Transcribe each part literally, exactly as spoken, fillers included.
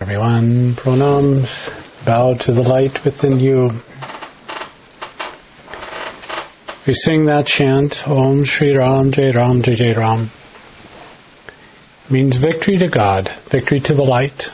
Everyone, pranams, bow to the light within you. We sing that chant, Om Shri Ram, Jai Ram, Jai Jai Ram. It means victory to God, victory to the light.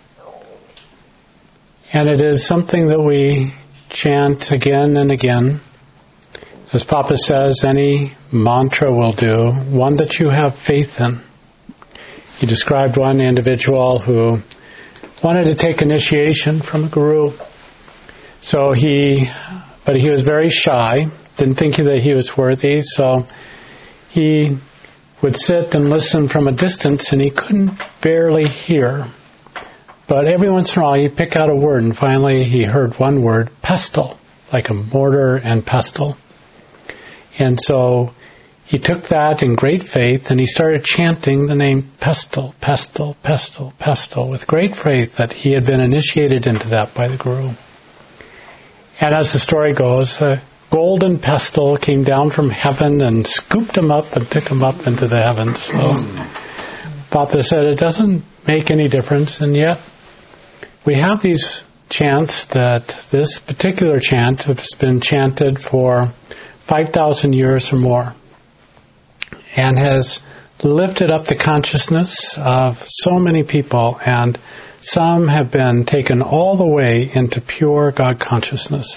And it is something that we chant again and again. As Papa says, any mantra will do, one that you have faith in. He described one individual who wanted to take initiation from a guru. So he, but he was very shy, didn't think that he was worthy, so he would sit and listen from a distance and he couldn't barely hear. But every once in a while he'd pick out a word, and finally he heard one word, pestle, like a mortar and pestle. And so he took that in great faith and he started chanting the name pestle, pestle, pestle, pestle, with great faith that he had been initiated into that by the Guru. And as the story goes, a golden pestle came down from heaven and scooped him up and took him up into the heavens. So Papa said it doesn't make any difference, and yet we have these chants that this particular chant has been chanted for five thousand years or more, and has lifted up the consciousness of so many people, and some have been taken all the way into pure God consciousness.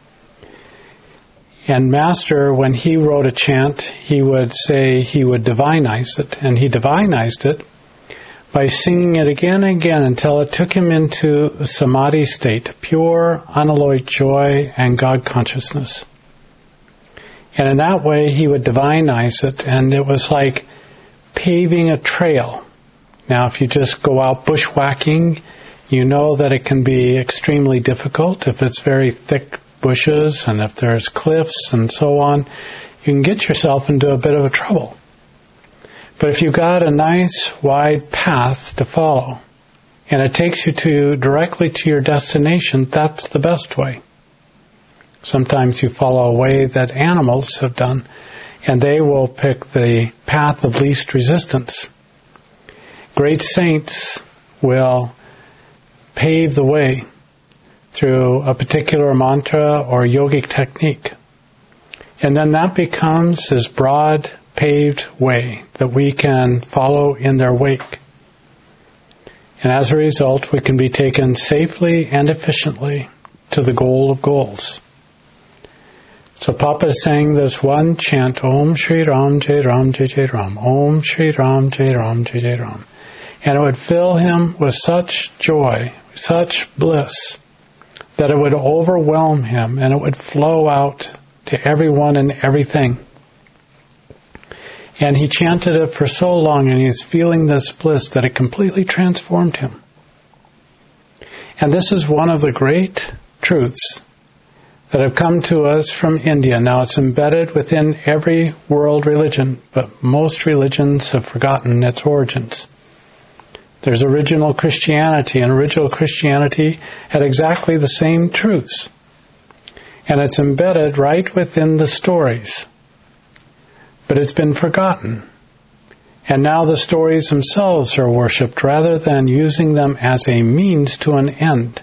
And Master, when he wrote a chant, he would say he would divinize it, and he divinized it by singing it again and again until it took him into a samadhi state, pure, unalloyed joy and God consciousness. And in that way, he would divinize it, and it was like paving a trail. Now, if you just go out bushwhacking, you know that it can be extremely difficult. If it's very thick bushes, and if there's cliffs and so on, you can get yourself into a bit of a trouble. But if you've got a nice, wide path to follow, and it takes you to directly to your destination, that's the best way. Sometimes you follow a way that animals have done, and they will pick the path of least resistance. Great saints will pave the way through a particular mantra or yogic technique. And then that becomes this broad, paved way that we can follow in their wake. And as a result, we can be taken safely and efficiently to the goal of goals. So Papa sang this one chant, Om Shri Ram, Jai Ram, Jai Jai Ram, Om Shri Ram, Jai Ram, Jai Jai Ram. And it would fill him with such joy, such bliss, that it would overwhelm him and it would flow out to everyone and everything. And he chanted it for so long, and he was feeling this bliss that it completely transformed him. And this is one of the great truths that have come to us from India. Now, it's embedded within every world religion, but most religions have forgotten its origins. There's original Christianity, and original Christianity had exactly the same truths. And it's embedded right within the stories. But it's been forgotten. And now the stories themselves are worshipped rather than using them as a means to an end.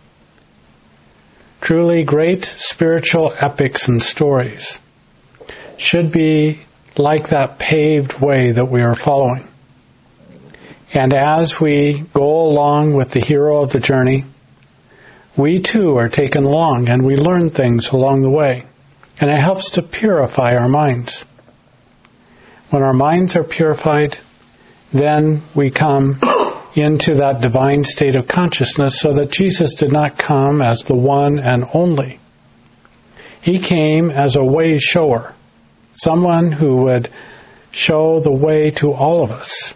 Truly great spiritual epics and stories should be like that paved way that we are following. And as we go along with the hero of the journey, we too are taken along and we learn things along the way. And it helps to purify our minds. When our minds are purified, then we come into that divine state of consciousness, so that Jesus did not come as the one and only. He came as a way shower, someone who would show the way to all of us.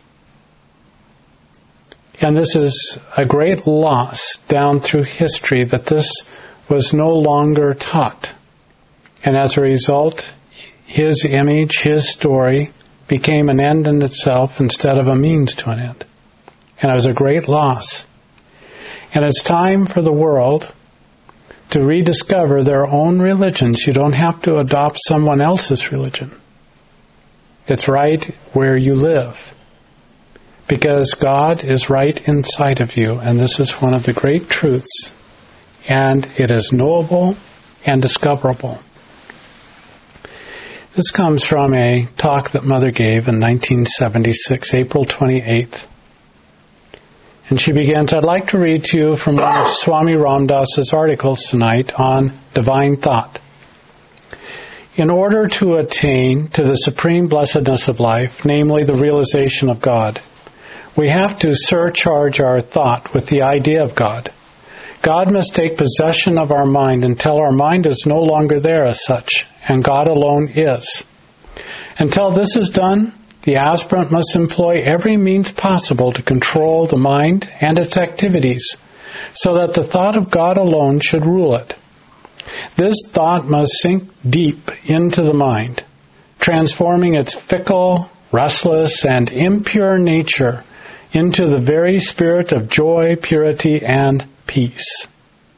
And this is a great loss down through history, that this was no longer taught. And as a result, his image, his story, became an end in itself instead of a means to an end. And it was a great loss. And it's time for the world to rediscover their own religions. You don't have to adopt someone else's religion. It's right where you live. because God is right inside of you, and this is one of the great truths, and it is knowable and discoverable. This comes from a talk that Mother gave in nineteen seventy-six, April twenty-eighth. And she begins, I'd like to read to you from one of Swami Ramdas's articles tonight on divine thought. In order to attain to the supreme blessedness of life, namely the realization of God, we have to surcharge our thought with the idea of God. God must take possession of our mind until our mind is no longer there as such, and God alone is. Until this is done, the aspirant must employ every means possible to control the mind and its activities, so that the thought of God alone should rule it. This thought must sink deep into the mind, transforming its fickle, restless, and impure nature into the very spirit of joy, purity, and peace.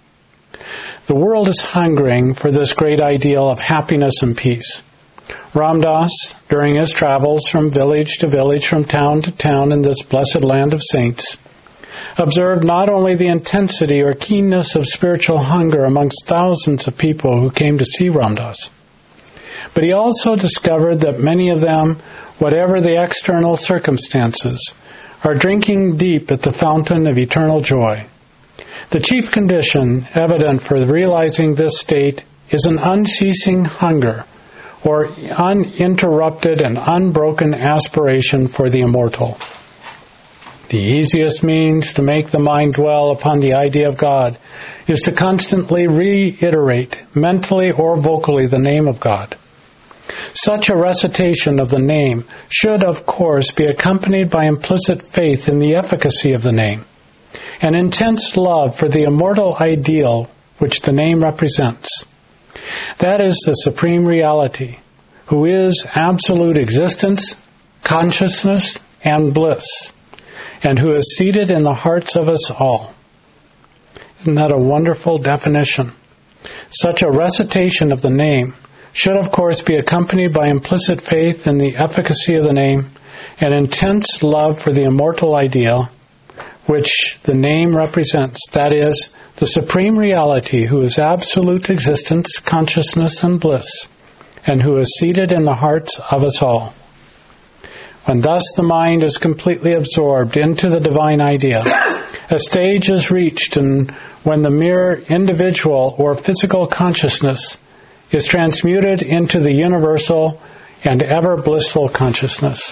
The world is hungering for this great ideal of happiness and peace. Ramdas, during his travels from village to village, from town to town in this blessed land of saints, observed not only the intensity or keenness of spiritual hunger amongst thousands of people who came to see Ramdas, but he also discovered that many of them, whatever the external circumstances, are drinking deep at the fountain of eternal joy. The chief condition evident for realizing this state is an unceasing hunger, or uninterrupted and unbroken aspiration for the immortal. The easiest means to make the mind dwell upon the idea of God is to constantly reiterate, mentally or vocally, the name of God. Such a recitation of the name should, of course, be accompanied by implicit faith in the efficacy of the name, an intense love for the immortal ideal which the name represents. That is the supreme reality, who is absolute existence, consciousness, and bliss, and who is seated in the hearts of us all. Isn't that a wonderful definition? Such a recitation of the name should, of course, be accompanied by implicit faith in the efficacy of the name and intense love for the immortal ideal which the name represents, that is, the supreme reality who is absolute existence, consciousness, and bliss, and who is seated in the hearts of us all. When thus the mind is completely absorbed into the divine idea, a stage is reached and when the mere individual or physical consciousness is transmuted into the universal and ever blissful consciousness.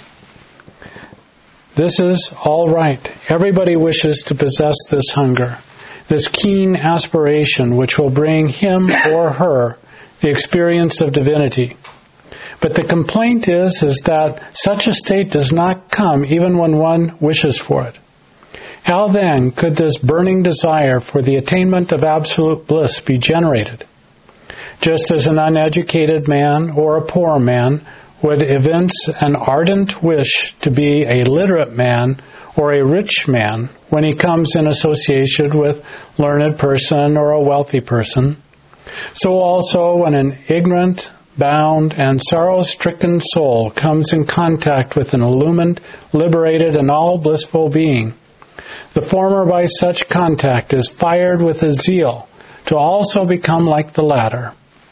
This is all right. Everybody wishes to possess this hunger, this keen aspiration which will bring him or her the experience of divinity. But the complaint is, is that such a state does not come even when one wishes for it. How then could this burning desire for the attainment of absolute bliss be generated? Just as an uneducated man or a poor man would evince an ardent wish to be a literate man or a rich man when he comes in association with a learned person or a wealthy person, so also when an ignorant, bound, and sorrow-stricken soul comes in contact with an illumined, liberated, and all-blissful being, the former by such contact is fired with a zeal to also become like the latter.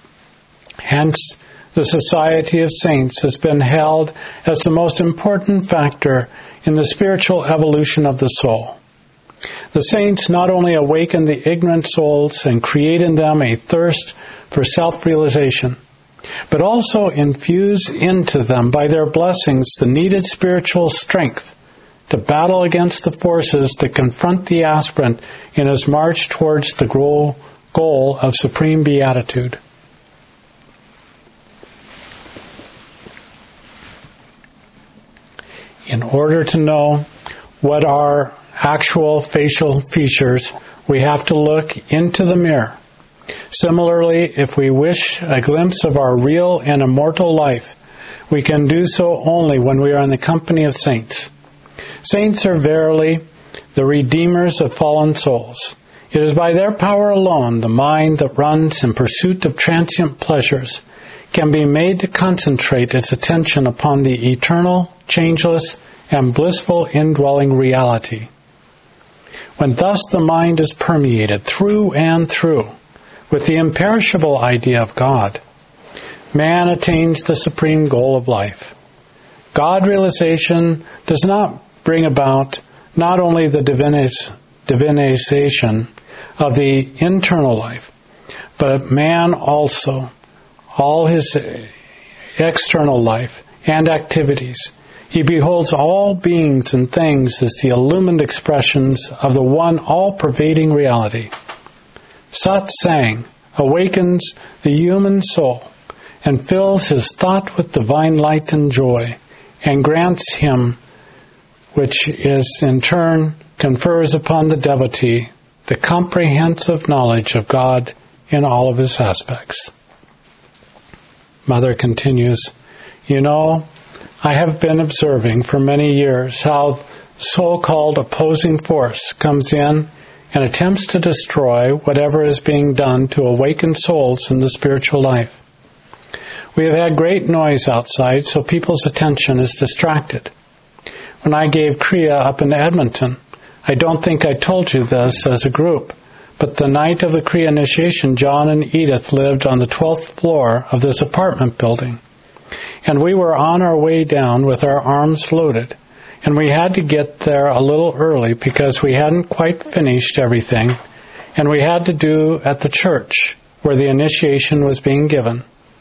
Hence, the Society of Saints has been held as the most important factor in the spiritual evolution of the soul. The saints not only awaken the ignorant souls and create in them a thirst for self-realization, but also infuse into them by their blessings the needed spiritual strength to battle against the forces that confront the aspirant in his march towards the goal of supreme beatitude. In order to know what are actual facial features, we have to look into the mirror. Similarly, if we wish a glimpse of our real and immortal life, we can do so only when we are in the company of saints. Saints are verily the redeemers of fallen souls. It is by their power alone the mind that runs in pursuit of transient pleasures can be made to concentrate its attention upon the eternal, changeless, and blissful indwelling reality. When thus the mind is permeated through and through with the imperishable idea of God, man attains the supreme goal of life. God realization does not bring about not only the divinization of the internal life, but man also, all his external life and activities. He beholds all beings and things as the illumined expressions of the one all-pervading reality. Satsang awakens the human soul and fills his thought with divine light and joy, and grants him, which is in turn confers upon the devotee, the comprehensive knowledge of God in all of his aspects. Mother continues, you know, I have been observing for many years how so-called opposing force comes in and attempts to destroy whatever is being done to awaken souls in the spiritual life. We have had great noise outside, so people's attention is distracted. When I gave Kriya up in Edmonton, I don't think I told you this as a group, but the night of the Kriya initiation, John and Edith lived on the twelfth floor of this apartment building. And we were on our way down with our arms loaded, and we had to get there a little early because we hadn't quite finished everything, and we had to do at the church where the initiation was being given.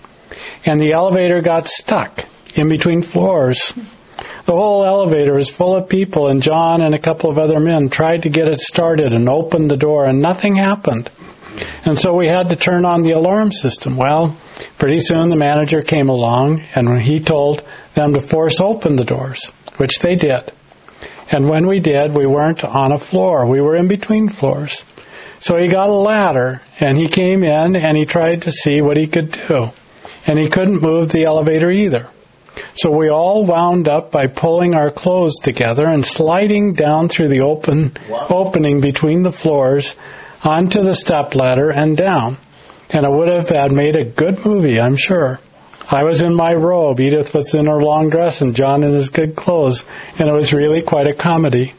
And the elevator got stuck in between floors. The whole elevator was full of people, and John and a couple of other men tried to get it started and open the door, and nothing happened. And so we had to turn on the alarm system. Well, pretty soon the manager came along, and he told them to force open the doors, which they did. And when we did, we weren't on a floor. We were in between floors. So he got a ladder, and he came in, and he tried to see what he could do. And he couldn't move the elevator either. So we all wound up by pulling our clothes together and sliding down through the open wow. opening between the floors onto the stepladder and down. And it would have had made a good movie, I'm sure. I was in my robe, Edith was in her long dress, and John in his good clothes, and it was really quite a comedy.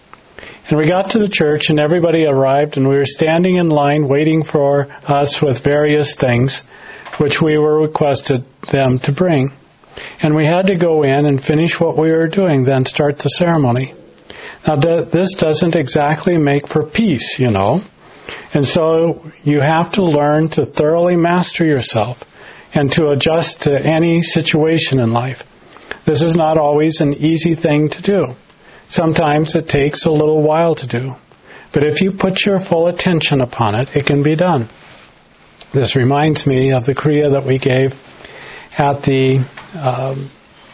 And we got to the church, and everybody arrived, and we were standing in line waiting for us with various things, which we were requested them to bring. And we had to go in and finish what we were doing, then start the ceremony. Now, this doesn't exactly make for peace, you know. And so you have to learn to thoroughly master yourself and to adjust to any situation in life. This is not always an easy thing to do. Sometimes it takes a little while to do. But if you put your full attention upon it, it can be done. This reminds me of the Kriya that we gave at the um,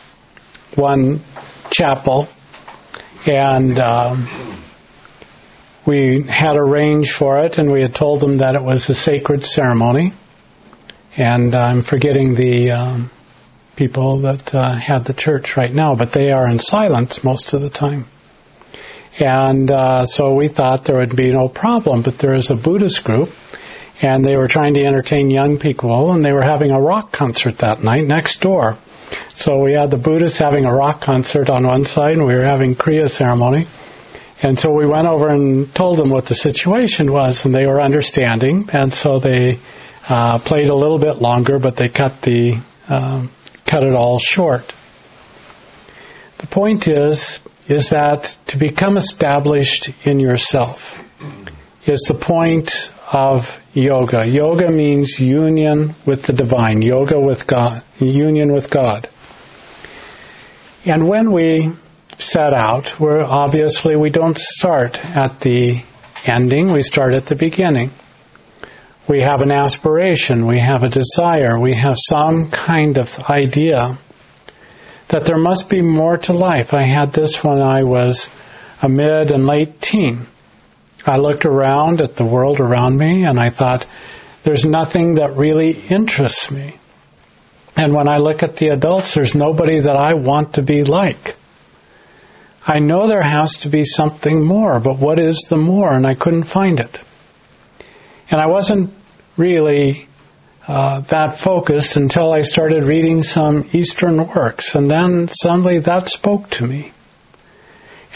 one chapel, and um, we had arranged for it, and we had told them that it was a sacred ceremony. And I'm forgetting the um, people that uh, had the church right now, but they are in silence most of the time. And uh, so we thought there would be no problem, but there is a Buddhist group, and they were trying to entertain young people, and they were having a rock concert that night next door. So we had the Buddhists having a rock concert on one side, and we were having Kriya ceremony. And so we went over and told them what the situation was, and they were understanding, and so they uh, played a little bit longer, but they cut the um, cut it all short. The point is, is that to become established in yourself is the point of yoga. Yoga means union with the divine, yoga with God, union with God. And when we set out, we're obviously we don't start at the ending, we start at the beginning. We have an aspiration, we have a desire, we have some kind of idea that there must be more to life. I had this when I was a mid and late teen. I looked around at the world around me and I thought, there's nothing that really interests me. And when I look at the adults, there's nobody that I want to be like. I know there has to be something more, but what is the more? And I couldn't find it. And I wasn't really uh, that focused until I started reading some Eastern works. And then suddenly that spoke to me.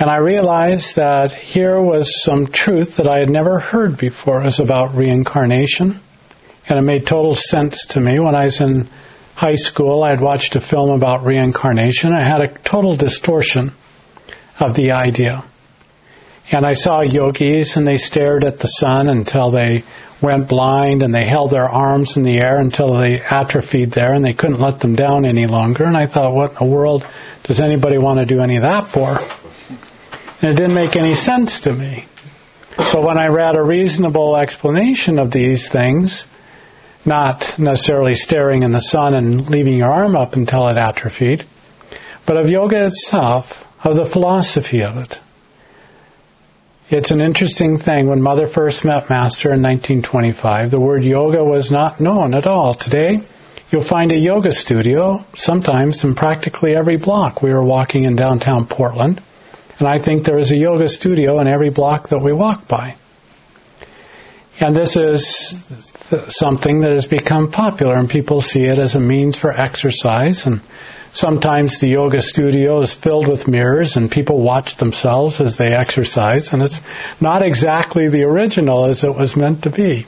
And I realized that here was some truth that I had never heard before. It was about reincarnation. And it made total sense to me. When I was in high school, I had watched a film about reincarnation. I had a total distortion of the idea. And I saw yogis, and they stared at the sun until they went blind, and they held their arms in the air until they atrophied there, and they couldn't let them down any longer. And I thought, what in the world does anybody want to do any of that for? And it didn't make any sense to me. But when I read a reasonable explanation of these things, not necessarily staring in the sun and leaving your arm up until it atrophied, but of yoga itself, of the philosophy of it. It's an interesting thing. When Mother first met Master in nineteen twenty-five, the word yoga was not known at all. Today, you'll find a yoga studio, sometimes in practically every block. We were walking in downtown Portland, and I think there is a yoga studio in every block that we walk by. And this is something that has become popular, and people see it as a means for exercise. And sometimes the yoga studio is filled with mirrors, and people watch themselves as they exercise, and it's not exactly the original as it was meant to be.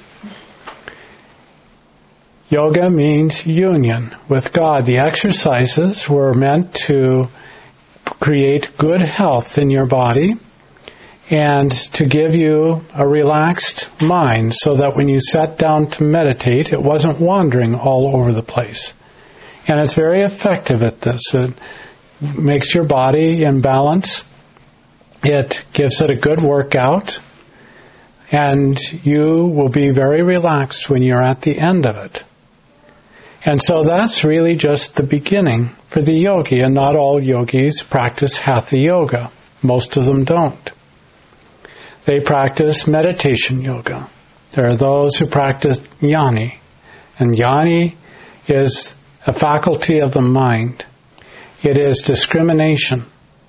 Yoga means union with God. The exercises were meant to create good health in your body and to give you a relaxed mind so that when you sat down to meditate, it wasn't wandering all over the place. And it's very effective at this. It makes your body in balance. It gives it a good workout. And you will be very relaxed when you're at the end of it. And so that's really just the beginning for the yogi. And not all yogis practice Hatha yoga. Most of them don't. They practice meditation yoga. There are those who practice jnani. And jnani is a faculty of the mind. It is discrimination.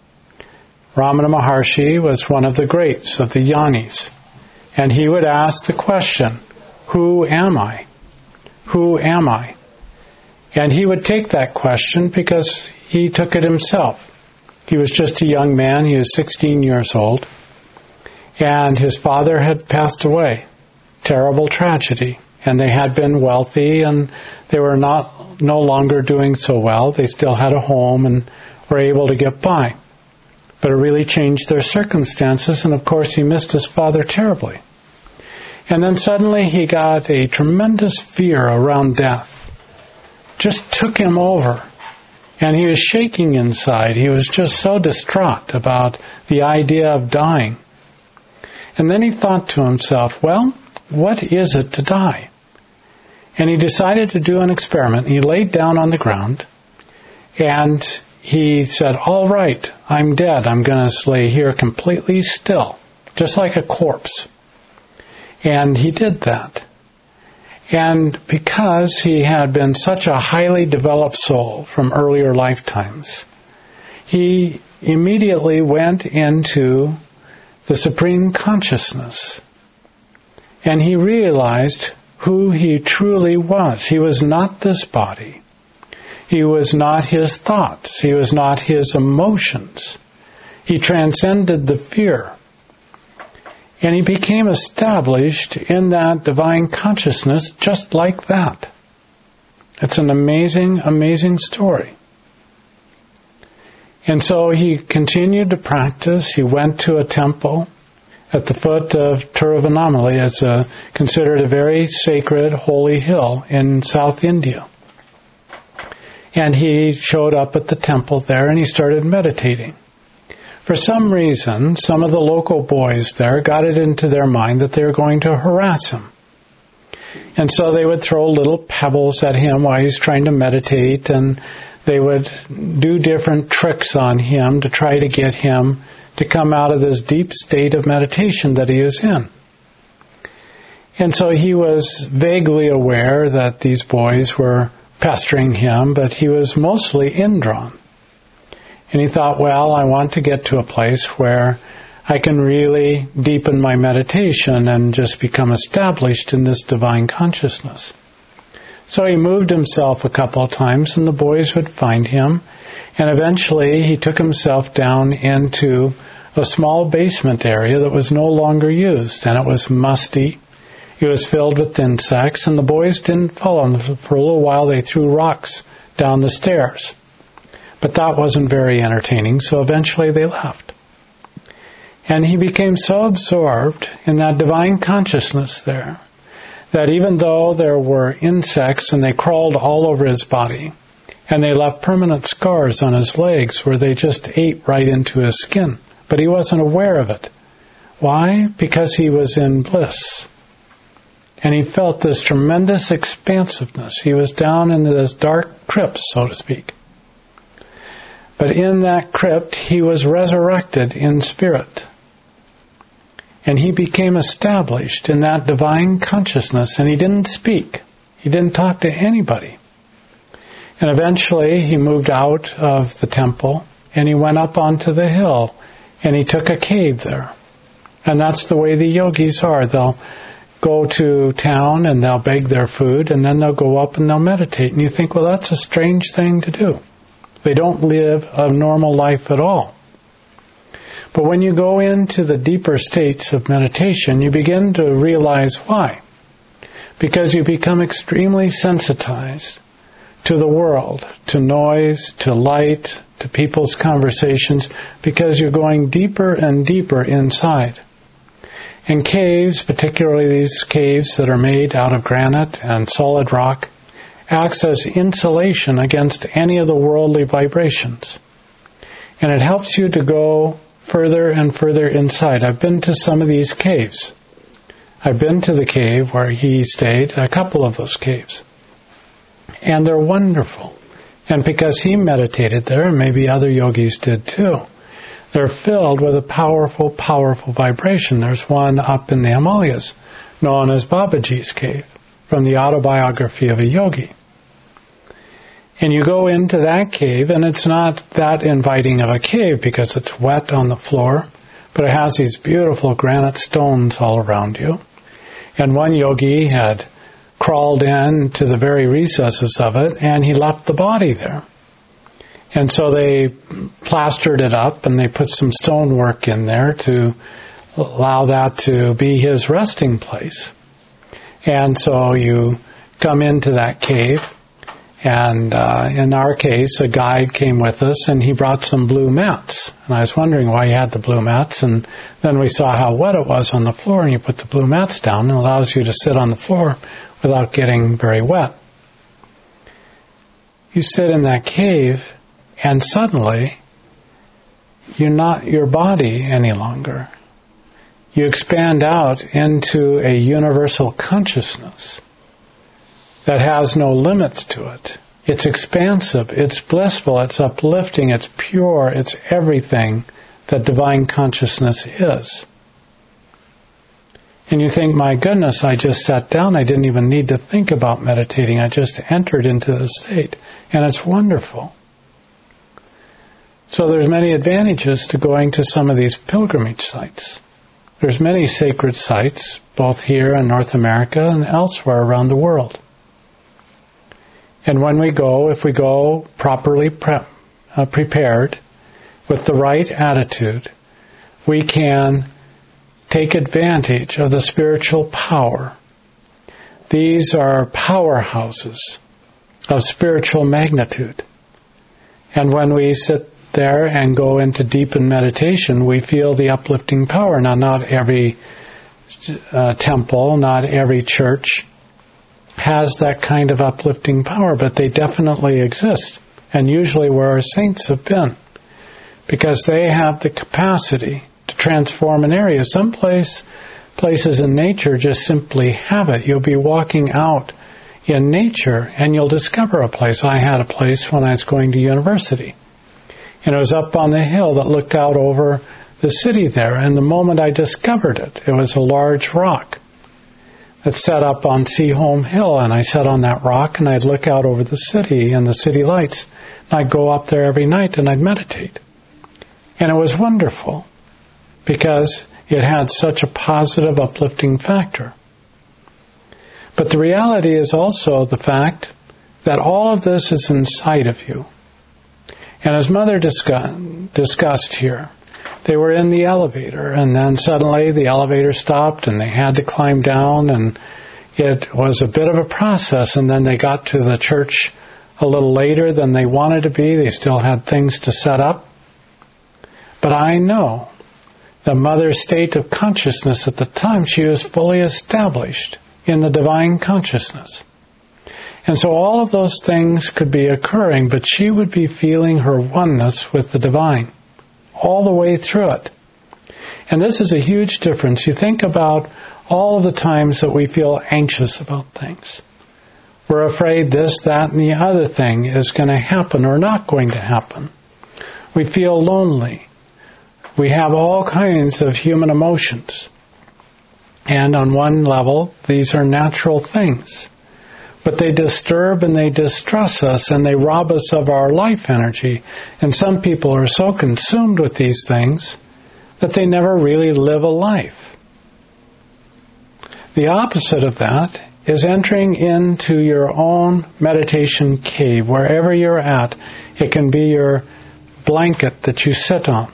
Ramana Maharshi was one of the greats of the jnanis. And he would ask the question, who am I? Who am I? And he would take that question because he took it himself. He was just a young man. He was sixteen years old. And his father had passed away. Terrible tragedy. And they had been wealthy, and they were not no longer doing so well. They still had a home and were able to get by. But it really changed their circumstances, and of course he missed his father terribly. And then suddenly he got a tremendous fear around death. Just took him over. And he was shaking inside. He was just so distraught about the idea of dying. And then he thought to himself, well, what is it to die? And he decided to do an experiment. He laid down on the ground and he said, all right, I'm dead. I'm going to lay here completely still, just like a corpse. And he did that. And because he had been such a highly developed soul from earlier lifetimes, he immediately went into the Supreme Consciousness. And he realized who he truly was. He was not this body. He was not his thoughts. He was not his emotions. He transcended the fear. And he became established in that divine consciousness just like that. It's an amazing, amazing story. And so he continued to practice. He went to a temple at the foot of Tiruvannamalai. It's a, considered a very sacred, holy hill in South India. And he showed up at the temple there and he started meditating. For some reason, some of the local boys there got it into their mind that they were going to harass him. And so they would throw little pebbles at him while he's trying to meditate, and they would do different tricks on him to try to get him to come out of this deep state of meditation that he is in. And so he was vaguely aware that these boys were pestering him, but he was mostly indrawn. And he thought, well, I want to get to a place where I can really deepen my meditation and just become established in this divine consciousness. So he moved himself a couple of times, and the boys would find him. And eventually he took himself down into a small basement area that was no longer used, and it was musty. It was filled with insects, and the boys didn't follow them. For a little while, they threw rocks down the stairs. But that wasn't very entertaining, so eventually they left. And he became so absorbed in that divine consciousness there that even though there were insects and they crawled all over his body, and they left permanent scars on his legs where they just ate right into his skin, but he wasn't aware of it. Why? Because he was in bliss. And he felt this tremendous expansiveness. He was down into this dark crypt, so to speak. But in that crypt, he was resurrected in spirit. And he became established in that divine consciousness, and he didn't speak. He didn't talk to anybody. And eventually he moved out of the temple, and he went up onto the hill, and he took a cave there. And that's the way the yogis are. They'll go to town and they'll beg their food, and then they'll go up and they'll meditate. And you think, well, that's a strange thing to do. They don't live a normal life at all. But when you go into the deeper states of meditation, you begin to realize why. Because you become extremely sensitized to the world, to noise, to light, to people's conversations, because you're going deeper and deeper inside. And caves, particularly these caves that are made out of granite and solid rock, acts as insulation against any of the worldly vibrations. And it helps you to go further and further inside. I've been to some of these caves. I've been to the cave where he stayed, a couple of those caves. And they're wonderful. And because he meditated there, and maybe other yogis did too, they're filled with a powerful, powerful vibration. There's one up in the Himalayas known as Babaji's Cave, from the autobiography of a yogi. And you go into that cave, and it's not that inviting of a cave because it's wet on the floor, but it has these beautiful granite stones all around you. And one yogi had crawled in to the very recesses of it, and he left the body there. And so they plastered it up, and they put some stonework in there to allow that to be his resting place. And so you come into that cave, and uh, in our case, a guide came with us, and he brought some blue mats. And I was wondering why he had the blue mats, and then we saw how wet it was on the floor, and you put the blue mats down, and it allows you to sit on the floor without getting very wet. You sit in that cave, and suddenly, you're not your body any longer. You expand out into a universal consciousness that has no limits to it. It's expansive, it's blissful, it's uplifting, it's pure, it's everything that divine consciousness is. And you think, my goodness, I just sat down, I didn't even need to think about meditating, I just entered into the state, and it's wonderful. So there's many advantages to going to some of these pilgrimage sites. There's many sacred sites, both here in North America and elsewhere around the world. And when we go, if we go properly pre- uh, prepared, with the right attitude, we can take advantage of the spiritual power. These are powerhouses of spiritual magnitude. And when we sit there and go into deepened meditation, we feel the uplifting power. Now, not every uh, temple, not every church has that kind of uplifting power, but they definitely exist, and usually where our saints have been, because they have the capacity to transform an area. Some place, places in nature just simply have it. You'll be walking out in nature and you'll discover a place. I had a place when I was going to university, and it was up on the hill that looked out over the city there, and the moment I discovered it, it was a large rock that's set up on Seaholm Hill, and I sat on that rock and I'd look out over the city and the city lights, and I'd go up there every night and I'd meditate. And it was wonderful because it had such a positive, uplifting factor. But the reality is also the fact that all of this is inside of you. And as Mother discuss, discussed here, they were in the elevator, and then suddenly the elevator stopped and they had to climb down, and it was a bit of a process, and then they got to the church a little later than they wanted to be. They still had things to set up. But I know the mother's state of consciousness at the time, she was fully established in the divine consciousness. And so all of those things could be occurring, but she would be feeling her oneness with the divine all the way through it. And this is a huge difference. You think about all of the times that we feel anxious about things. We're afraid this, that, and the other thing is going to happen or not going to happen. We feel lonely. We have all kinds of human emotions. And on one level, these are natural things. But they disturb and they distress us and they rob us of our life energy. And some people are so consumed with these things that they never really live a life. The opposite of that is entering into your own meditation cave. Wherever you're at, it can be your blanket that you sit on.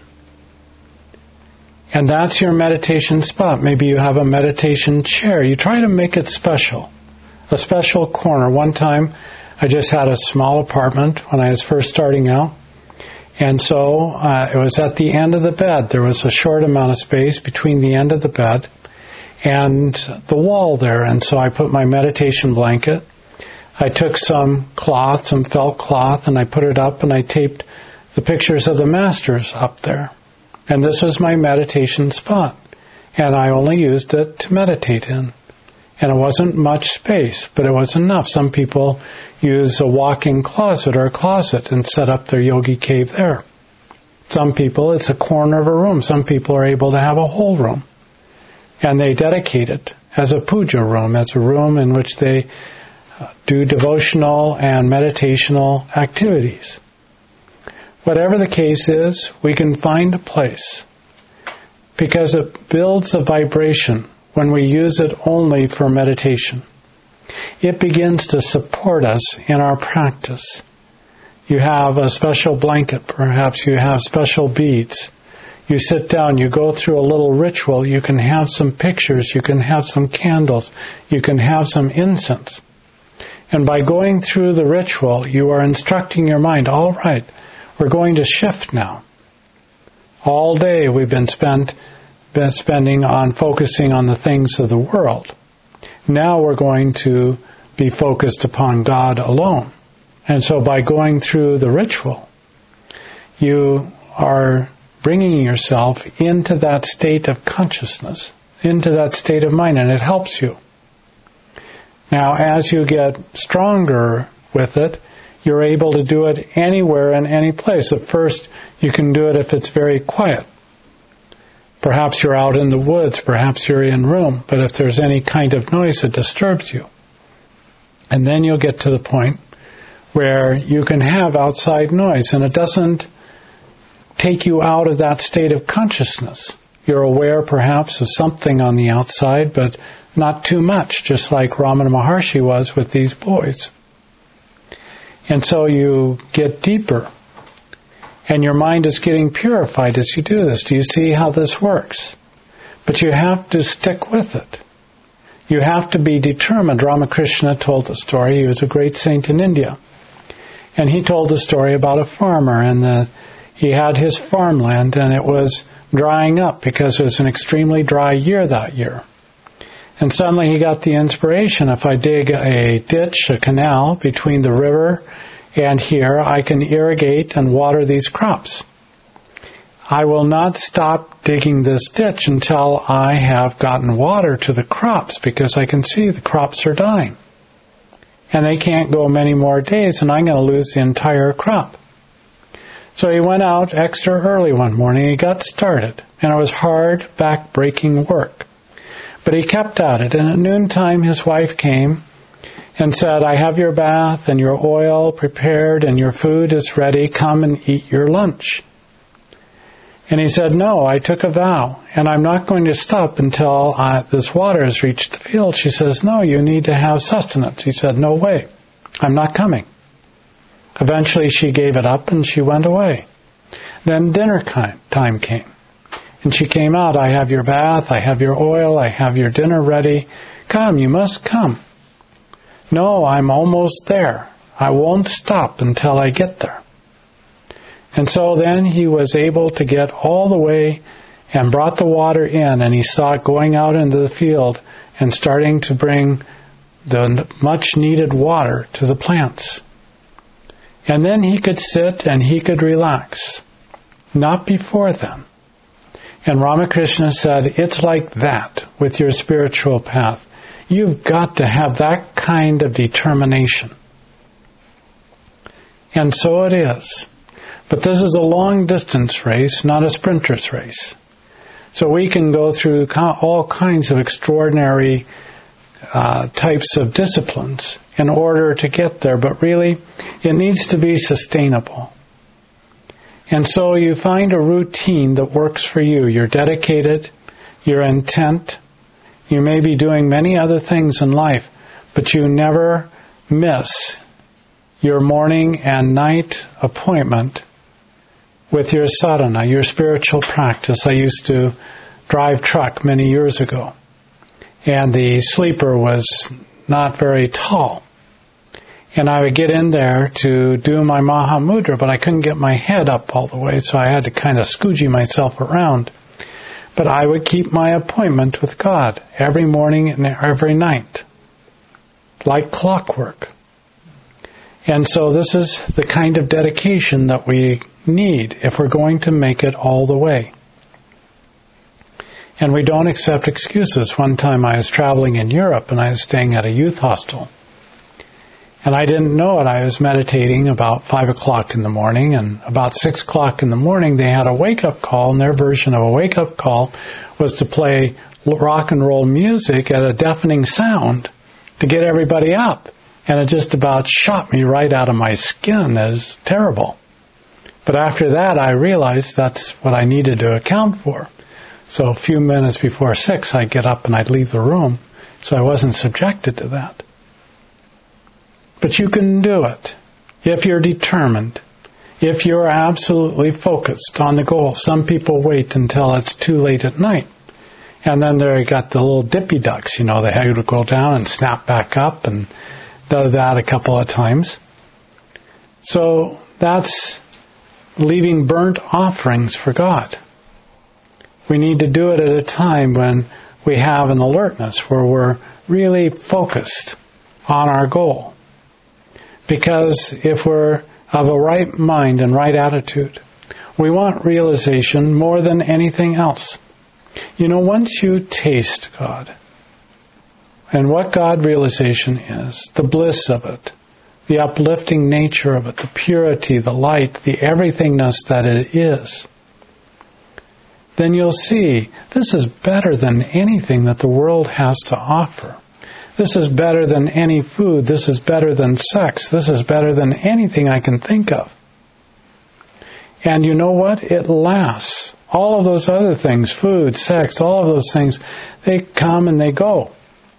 And that's your meditation spot. Maybe you have a meditation chair. You try to make it special. A special corner. One time, I just had a small apartment when I was first starting out. And so uh, it was at the end of the bed. There was a short amount of space between the end of the bed and the wall there. And so I put my meditation blanket. I took some cloth, some felt cloth, and I put it up and I taped the pictures of the masters up there. And this was my meditation spot. And I only used it to meditate in. And it wasn't much space, but it was enough. Some people use a walk-in closet or a closet and set up their yogi cave there. Some people, it's a corner of a room. Some people are able to have a whole room. And they dedicate it as a puja room, as a room in which they do devotional and meditational activities. Whatever the case is, we can find a place because it builds a vibration when we use it only for meditation. It begins to support us in our practice. You have a special blanket, perhaps you have special beads. You sit down, you go through a little ritual, you can have some pictures, you can have some candles, you can have some incense. And by going through the ritual, you are instructing your mind, all right, we're going to shift now. All day we've been spent been spending on focusing on the things of the world. Now we're going to be focused upon God alone. And so by going through the ritual, you are bringing yourself into that state of consciousness, into that state of mind, and it helps you. Now, as you get stronger with it, you're able to do it anywhere and any place. At first, you can do it if it's very quiet. Perhaps you're out in the woods, perhaps you're in room, but if there's any kind of noise, it disturbs you. And then you'll get to the point where you can have outside noise, and it doesn't take you out of that state of consciousness. You're aware perhaps of something on the outside, but not too much, just like Ramana Maharshi was with these boys. And so you get deeper. And your mind is getting purified as you do this. Do you see how this works? But you have to stick with it. You have to be determined. Ramakrishna told the story. He was a great saint in India. And he told the story about a farmer. And the, he had his farmland and it was drying up because it was an extremely dry year that year. And suddenly he got the inspiration, if I dig a ditch, a canal between the river and here, I can irrigate and water these crops. I will not stop digging this ditch until I have gotten water to the crops, because I can see the crops are dying. And they can't go many more days, and I'm going to lose the entire crop. So he went out extra early one morning. He got started, and it was hard, back-breaking work. But he kept at it, and at noontime his wife came and said, I have your bath and your oil prepared and your food is ready. Come and eat your lunch. And he said, no, I took a vow and I'm not going to stop until I, this water has reached the field. She says, no, you need to have sustenance. He said, no way, I'm not coming. Eventually she gave it up and she went away. Then dinner time came. And she came out, I have your bath, I have your oil, I have your dinner ready. Come, you must come. No, I'm almost there. I won't stop until I get there. And so then he was able to get all the way and brought the water in, and he saw it going out into the field and starting to bring the much needed water to the plants. And then he could sit and he could relax. Not before then. And Ramakrishna said, it's like that with your spiritual path. You've got to have that kind of determination. And so it is. But this is a long-distance race, not a sprinter's race. So we can go through all kinds of extraordinary uh, types of disciplines in order to get there. But really, it needs to be sustainable. And so you find a routine that works for you. You're dedicated, you're intent. You may be doing many other things in life, but you never miss your morning and night appointment with your sadhana, your spiritual practice. I used to drive truck many years ago, and the sleeper was not very tall. And I would get in there to do my Mahamudra, but I couldn't get my head up all the way, so I had to kind of scoogee myself around. But I would keep my appointment with God every morning and every night, like clockwork. And so this is the kind of dedication that we need if we're going to make it all the way. And we don't accept excuses. One time I was traveling in Europe and I was staying at a youth hostel. And I didn't know it. I was meditating about five o'clock in the morning, and about six o'clock in the morning they had a wake-up call, and their version of a wake-up call was to play rock and roll music at a deafening sound to get everybody up. And it just about shot me right out of my skin. It was terrible. But after that, I realized that's what I needed to account for. So a few minutes before six, I'd get up and I'd leave the room, so I wasn't subjected to that. But you can do it if you're determined, if you're absolutely focused on the goal. Some people wait until it's too late at night. And then they got the little dippy ducks, you know, they had to go down and snap back up, and do that a couple of times. So that's leaving burnt offerings for God. We need to do it at a time when we have an alertness, where we're really focused on our goal. Because if we're of a right mind and right attitude, we want realization more than anything else. You know, once you taste God, and what God realization is, the bliss of it, the uplifting nature of it, the purity, the light, the everythingness that it is, then you'll see this is better than anything that the world has to offer. This is better than any food. This is better than sex. This is better than anything I can think of. And you know what? It lasts. All of those other things, food, sex, all of those things, they come and they go.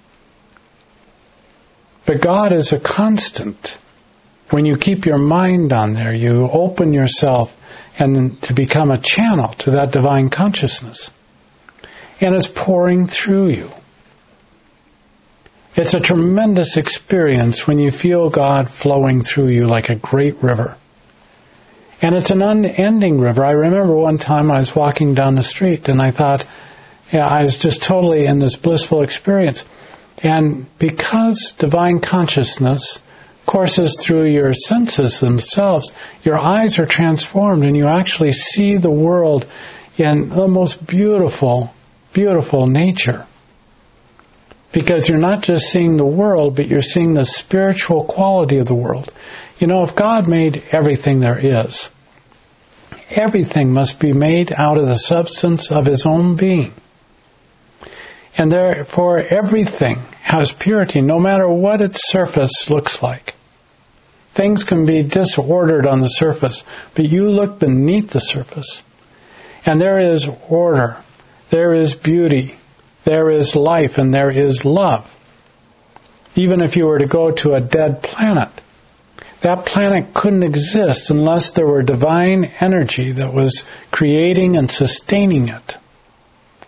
But God is a constant. When you keep your mind on there, you open yourself and to become a channel to that divine consciousness. And it's pouring through you. It's a tremendous experience when you feel God flowing through you like a great river. And it's an unending river. I remember one time I was walking down the street and I thought, yeah, I was just totally in this blissful experience. And because divine consciousness courses through your senses themselves, your eyes are transformed and you actually see the world in the most beautiful, beautiful nature. Because you're not just seeing the world, but you're seeing the spiritual quality of the world. You know, if God made everything there is, everything must be made out of the substance of His own being. And therefore, everything has purity, no matter what its surface looks like. Things can be disordered on the surface, but you look beneath the surface, and there is order, there is beauty, there is life, and there is love. Even if you were to go to a dead planet, that planet couldn't exist unless there were divine energy that was creating and sustaining it.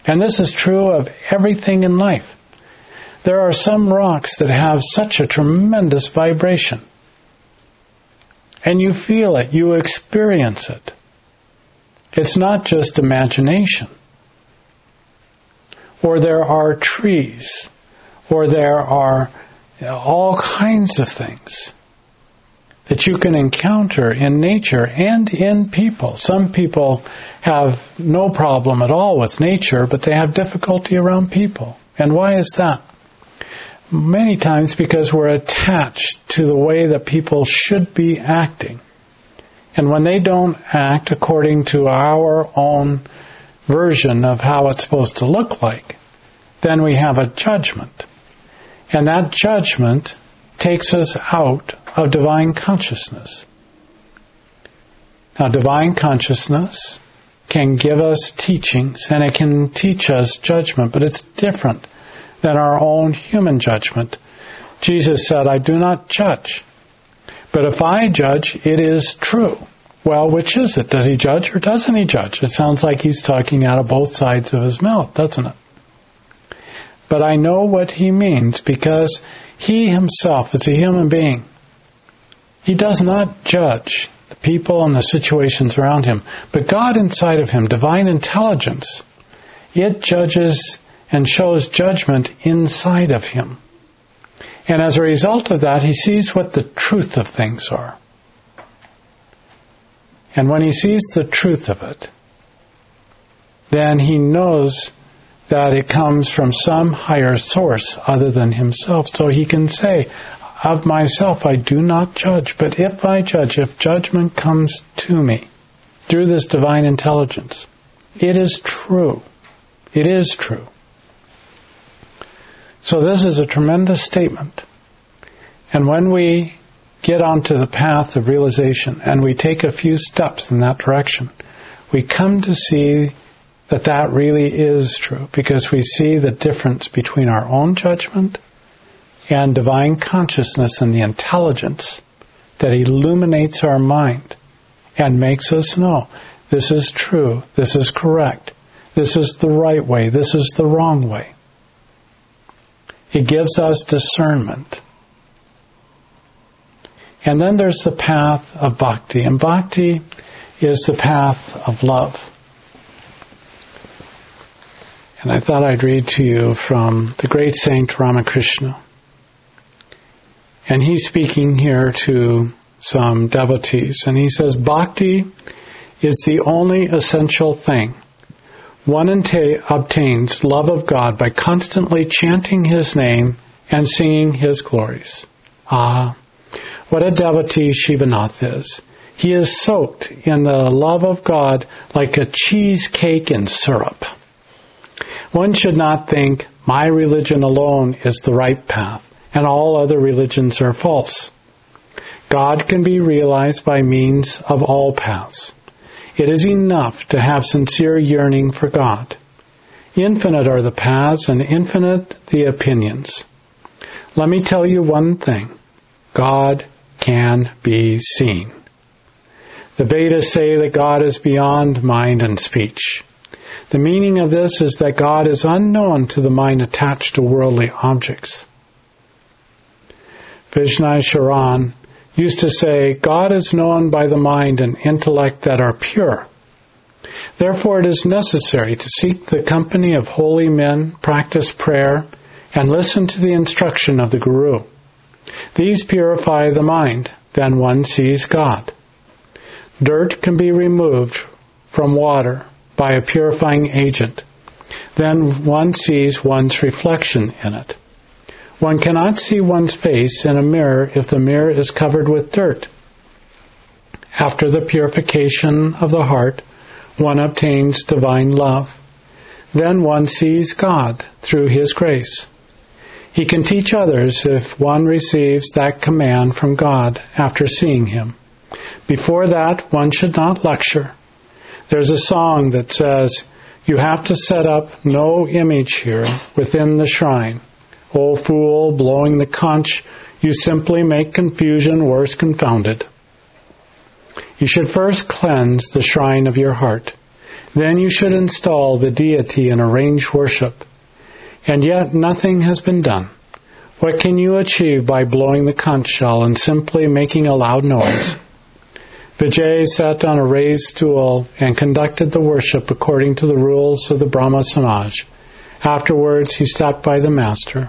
And this is true of everything in life. There are some rocks that have such a tremendous vibration. And you feel it, you experience it. It's not just imagination. Or there are trees, or there are you know, all kinds of things that you can encounter in nature and in people. Some people have no problem at all with nature, but they have difficulty around people. And why is that? Many times because we're attached to the way that people should be acting. And when they don't act according to our own version of how it's supposed to look like, then we have a judgment. And that judgment takes us out of divine consciousness. Now, divine consciousness can give us teachings, and it can teach us judgment, but it's different than our own human judgment. Jesus said, I do not judge, but if I judge, it is true. Well, which is it? Does he judge or doesn't he judge? It sounds like he's talking out of both sides of his mouth, doesn't it? But I know what he means because he himself is a human being. He does not judge the people and the situations around him. But God inside of him, divine intelligence, it judges and shows judgment inside of him. And as a result of that, he sees what the truth of things are. And when he sees the truth of it, then he knows that it comes from some higher source other than himself. So he can say, of myself I do not judge, but if I judge, if judgment comes to me through this divine intelligence, it is true. It is true. So this is a tremendous statement. And when we get onto the path of realization and we take a few steps in that direction, we come to see that that really is true, because we see the difference between our own judgment and divine consciousness and the intelligence that illuminates our mind and makes us know this is true, this is correct, this is the right way, this is the wrong way. It gives us discernment. And then there's the path of bhakti, and bhakti is the path of love. And I thought I'd read to you from the great saint Ramakrishna. And he's speaking here to some devotees. And he says, Bhakti is the only essential thing. One obtains love of God by constantly chanting His name and singing His glories. Ah, what a devotee Shivanath is. He is soaked in the love of God like a cheesecake in syrup. One should not think, my religion alone is the right path, and all other religions are false. God can be realized by means of all paths. It is enough to have sincere yearning for God. Infinite are the paths, and infinite the opinions. Let me tell you one thing. God can be seen. The Vedas say that God is beyond mind and speech. The meaning of this is that God is unknown to the mind attached to worldly objects. Vijnana Sharan used to say, God is known by the mind and intellect that are pure. Therefore it is necessary to seek the company of holy men, practice prayer, and listen to the instruction of the Guru. These purify the mind, then one sees God. Dirt can be removed from water by a purifying agent. Then one sees one's reflection in it. One cannot see one's face in a mirror if the mirror is covered with dirt. After the purification of the heart, one obtains divine love. Then one sees God through His grace. He can teach others if one receives that command from God after seeing Him. Before that, one should not lecture. There's a song that says, you have to set up no image here within the shrine. O fool, blowing the conch, you simply make confusion worse confounded. You should first cleanse the shrine of your heart. Then you should install the deity and arrange worship. And yet nothing has been done. What can you achieve by blowing the conch shell and simply making a loud noise? Vijay sat on a raised stool and conducted the worship according to the rules of the Brahma Samaj. Afterwards, he stopped by the master.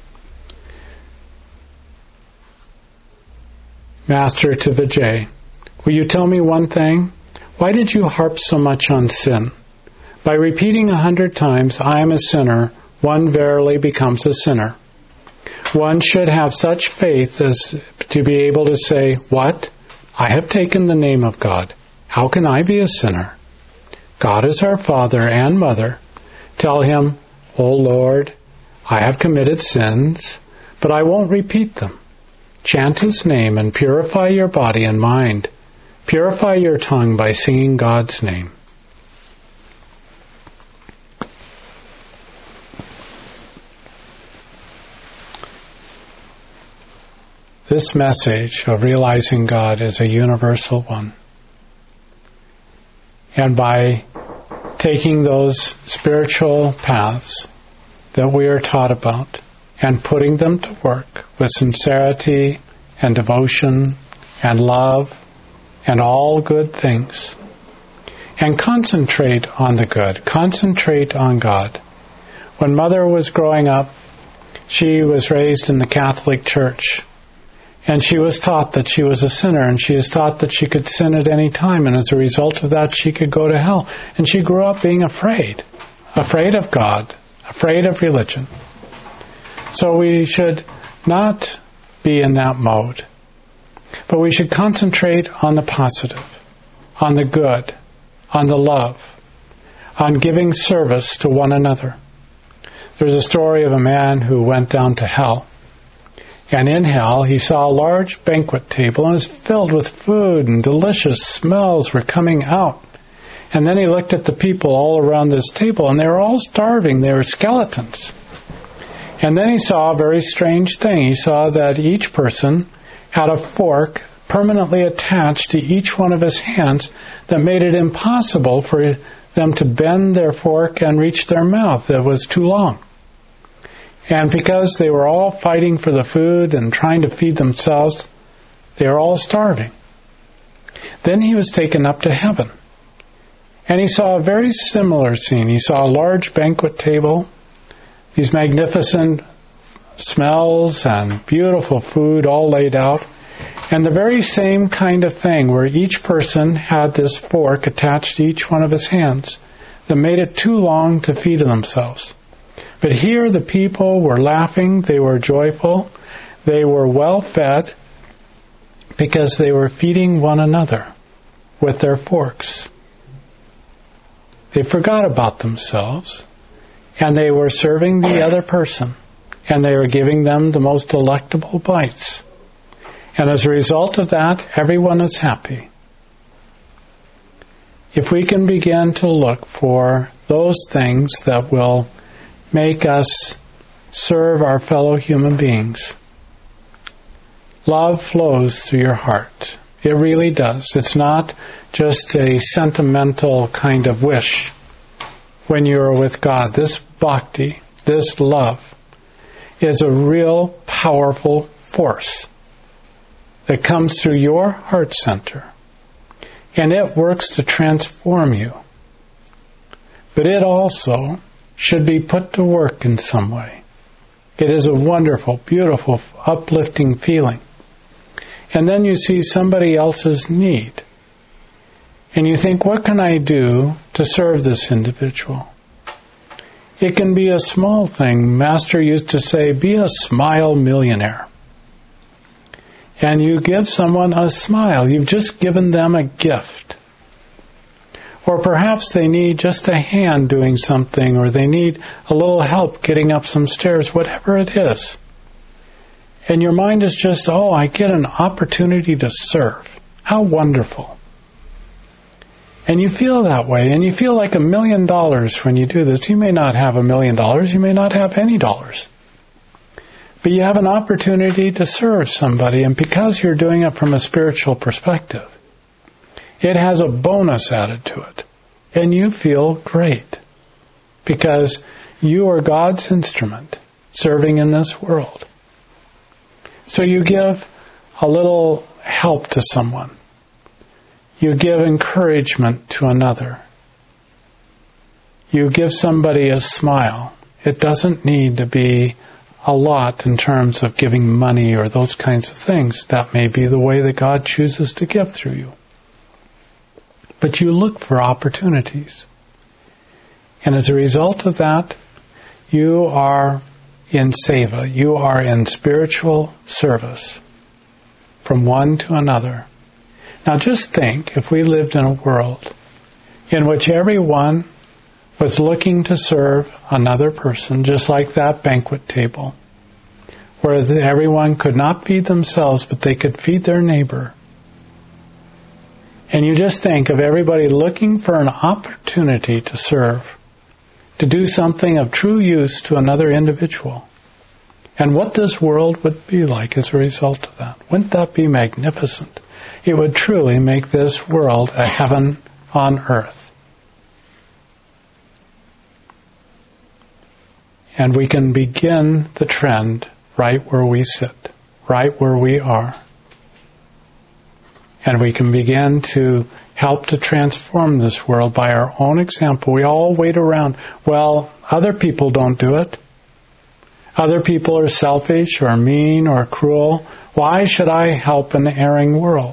Master to Vijay, will you tell me one thing? Why did you harp so much on sin? By repeating a hundred times, I am a sinner, one verily becomes a sinner. One should have such faith as to be able to say, what? I have taken the name of God. How can I be a sinner? God is our Father and Mother. Tell Him, O Lord, I have committed sins, but I won't repeat them. Chant His name and purify your body and mind. Purify your tongue by singing God's name. This message of realizing God is a universal one. And by taking those spiritual paths that we are taught about and putting them to work with sincerity and devotion and love and all good things, and concentrate on the good, concentrate on God. When Mother was growing up, she was raised in the Catholic Church, and she was taught that she was a sinner, and she was taught that she could sin at any time, and as a result of that she could go to hell. And she grew up being afraid, afraid of God, afraid of religion. So we should not be in that mode. But we should concentrate on the positive, on the good, on the love, on giving service to one another. There's a story of a man who went down to hell. And in hell, he saw a large banquet table, and it was filled with food, and delicious smells were coming out. And then he looked at the people all around this table, and they were all starving. They were skeletons. And then he saw a very strange thing. He saw that each person had a fork permanently attached to each one of his hands that made it impossible for them to bend their fork and reach their mouth. It was too long. And because they were all fighting for the food and trying to feed themselves, they were all starving. Then he was taken up to heaven. And he saw a very similar scene. He saw a large banquet table, these magnificent smells and beautiful food all laid out, and the very same kind of thing where each person had this fork attached to each one of his hands that made it too long to feed themselves. But here the people were laughing, they were joyful, they were well fed because they were feeding one another with their forks. They forgot about themselves and they were serving the other person, and they were giving them the most delectable bites. And as a result of that, everyone is happy. If we can begin to look for those things that will make us serve our fellow human beings, love flows through your heart. It really does. It's not just a sentimental kind of wish when you're with God. This bhakti, this love, is a real powerful force that comes through your heart center. And it works to transform you. But it also should be put to work in some way. It is a wonderful, beautiful, uplifting feeling. And then you see somebody else's need. And you think, what can I do to serve this individual? It can be a small thing. Master used to say, be a smile millionaire. And you give someone a smile. You've just given them a gift. Or perhaps they need just a hand doing something, or they need a little help getting up some stairs, whatever it is. And your mind is just, oh, I get an opportunity to serve. How wonderful. And you feel that way, and you feel like a million dollars when you do this. You may not have a million dollars, you may not have any dollars. But you have an opportunity to serve somebody, and because you're doing it from a spiritual perspective, it has a bonus added to it. And you feel great because you are God's instrument serving in this world. So you give a little help to someone. You give encouragement to another. You give somebody a smile. It doesn't need to be a lot in terms of giving money or those kinds of things. That may be the way that God chooses to give through you. But you look for opportunities. And as a result of that, you are in seva. You are in spiritual service from one to another. Now just think if we lived in a world in which everyone was looking to serve another person, just like that banquet table, where everyone could not feed themselves, but they could feed their neighbor. And you just think of everybody looking for an opportunity to serve, to do something of true use to another individual. And what this world would be like as a result of that. Wouldn't that be magnificent? It would truly make this world a heaven on earth. And we can begin the trend right where we sit, right where we are. And we can begin to help to transform this world by our own example. We all wait around. Well, other people don't do it. Other people are selfish or mean or cruel. Why should I help an erring world?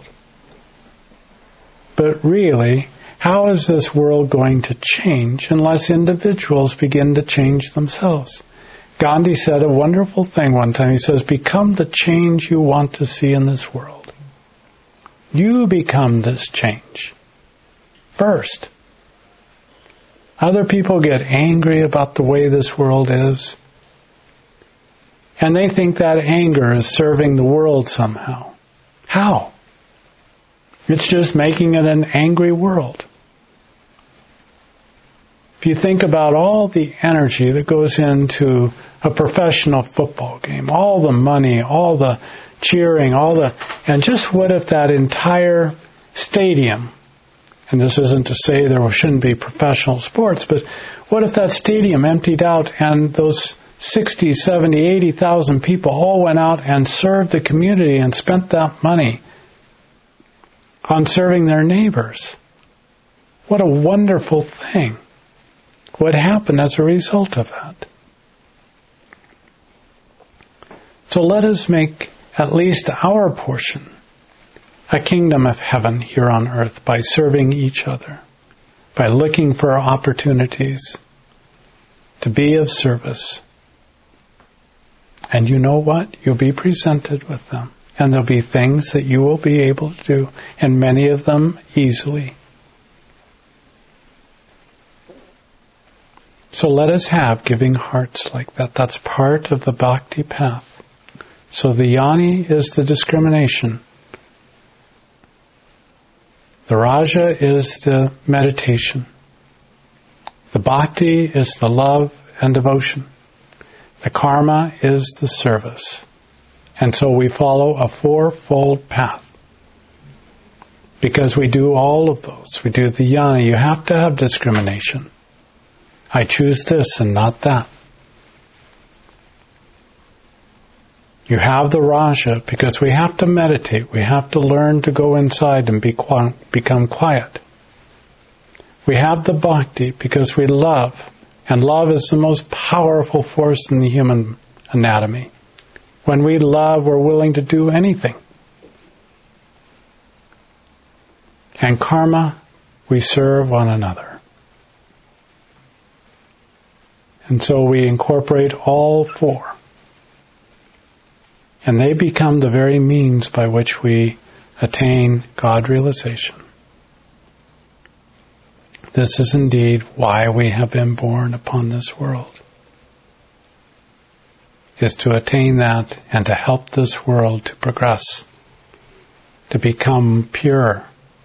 But really, how is this world going to change unless individuals begin to change themselves? Gandhi said a wonderful thing one time. He says, become the change you want to see in this world. You become this change first. Other people get angry about the way this world is, and they think that anger is serving the world somehow. How? It's just making it an angry world. If you think about all the energy that goes into a professional football game, all the money, all the cheering, all the... And just what if that entire stadium, and this isn't to say there shouldn't be professional sports, but what if that stadium emptied out and those sixty, seventy, eighty thousand people all went out and served the community and spent that money on serving their neighbors? What a wonderful thing would happen as a result of that. So let us make at least our portion a kingdom of heaven here on earth by serving each other, by looking for opportunities to be of service. And you know what? You'll be presented with them. And there'll be things that you will be able to do, and many of them easily. So let us have giving hearts like that. That's part of the bhakti path. So the jnani is the discrimination. The raja is the meditation. The bhakti is the love and devotion. The karma is the service. And so we follow a fourfold path. Because we do all of those. We do the jnana. You have to have discrimination. I choose this and not that. You have the raja because we have to meditate. We have to learn to go inside and be qui- become quiet. We have the bhakti because we love. And love is the most powerful force in the human anatomy. When we love, we're willing to do anything. And karma, we serve one another. And so we incorporate all four. And they become the very means by which we attain God realization. This is indeed why we have been born upon this world. Is to attain that and to help this world to progress, to become pure.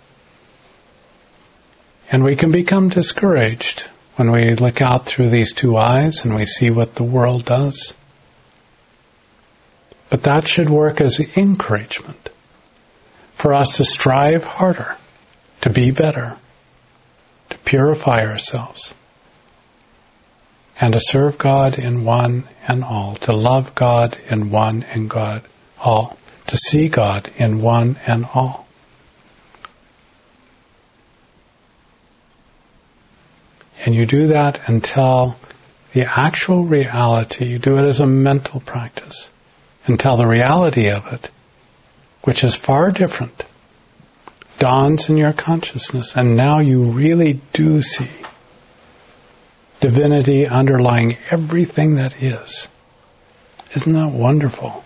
And we can become discouraged when we look out through these two eyes and we see what the world does. But that should work as encouragement for us to strive harder, to be better, to purify ourselves, and to serve God in one and all, to love God in one and God all, to see God in one and all. And you do that until the actual reality, you do it as a mental practice, until the reality of it, which is far different, dawns in your consciousness, and now you really do see divinity underlying everything that is. Isn't that wonderful?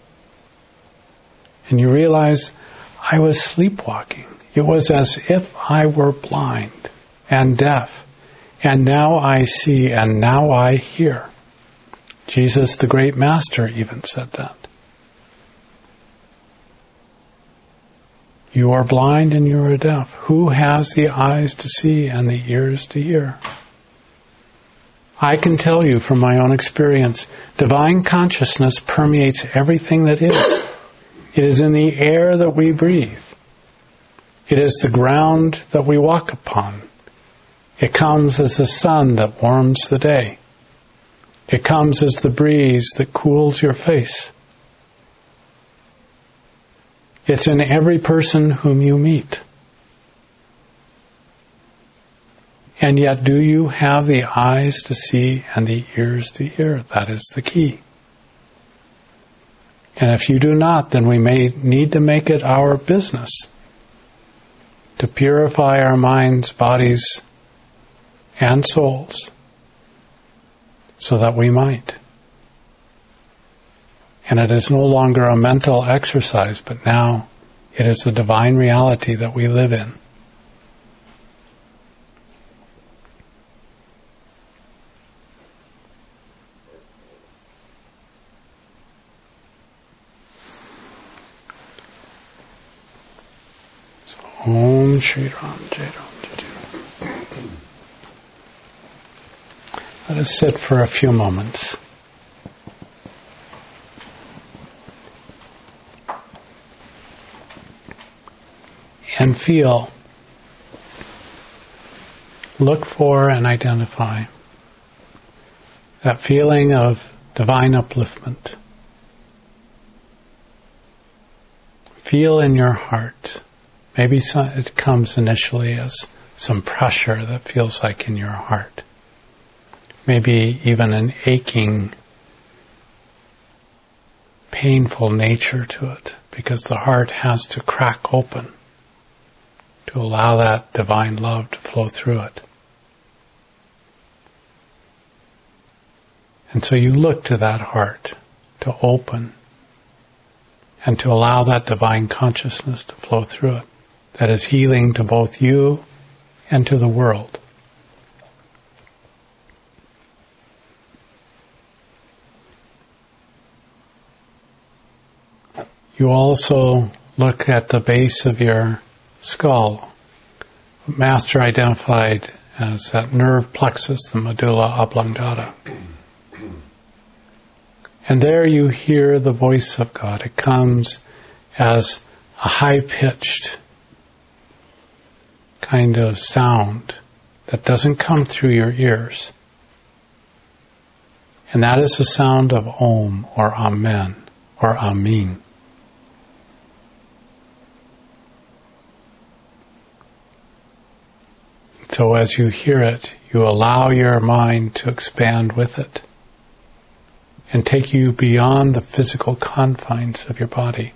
And you realize, I was sleepwalking. It was as if I were blind and deaf, and now I see and now I hear. Jesus, the great master, even said that. You are blind and you are deaf. Who has the eyes to see and the ears to hear? I can tell you from my own experience, divine consciousness permeates everything that is. It is in the air that we breathe. It is the ground that we walk upon. It comes as the sun that warms the day. It comes as the breeze that cools your face. It's in every person whom you meet. And yet, do you have the eyes to see and the ears to hear? That is the key. And if you do not, then we may need to make it our business to purify our minds, bodies, and souls so that we might. And it is no longer a mental exercise, but now it is the divine reality that we live in. Om Shri Ram Jai Ram Jai Ram. Let us sit for a few moments. And feel, look for and identify that feeling of divine upliftment. Feel in your heart. Maybe some, it comes initially as some pressure that feels like in your heart. Maybe even an aching, painful nature to it, because the heart has to crack open to allow that divine love to flow through it. And so you look to that heart to open and to allow that divine consciousness to flow through it. That is healing to both you and to the world. You also look at the base of your skull. Master identified as that nerve plexus, the medulla oblongata. And there you hear the voice of God. It comes as a high-pitched kind of sound that doesn't come through your ears. And that is the sound of Om or Amen or Amin. So as you hear it, you allow your mind to expand with it and take you beyond the physical confines of your body.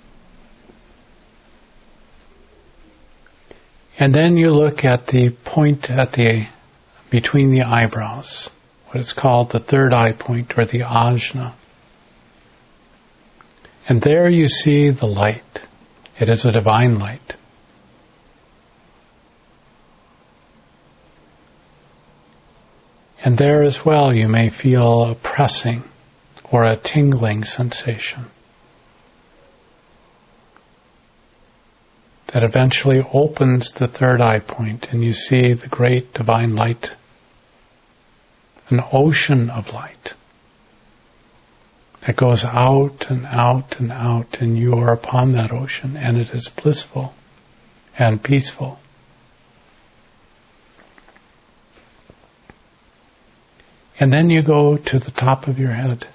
And then you look at the point at the between the eyebrows, what is called the third eye point, or the ajna. And there you see the light. It is a divine light. And there as well you may feel a pressing or a tingling sensation that eventually opens the third eye point, and you see the great divine light, an ocean of light that goes out and out and out, and you are upon that ocean, and it is blissful and peaceful. And then you go to the top of your head.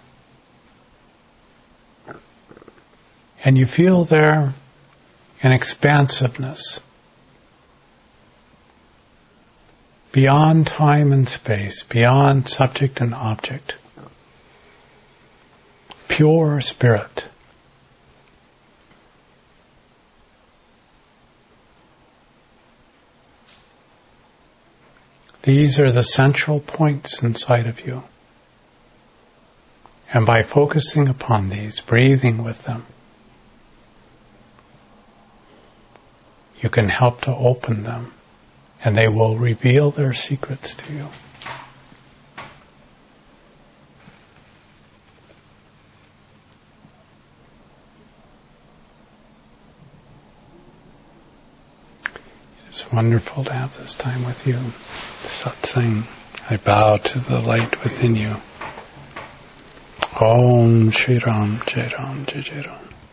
And you feel there an expansiveness beyond time and space, beyond subject and object. Pure spirit. These are the central points inside of you. And by focusing upon these, breathing with them, you can help to open them, and they will reveal their secrets to you. It's wonderful to have this time with you. Satsang. I bow to the light within you. Om Shri Ram, Jai Ram, Jai Jai Ram.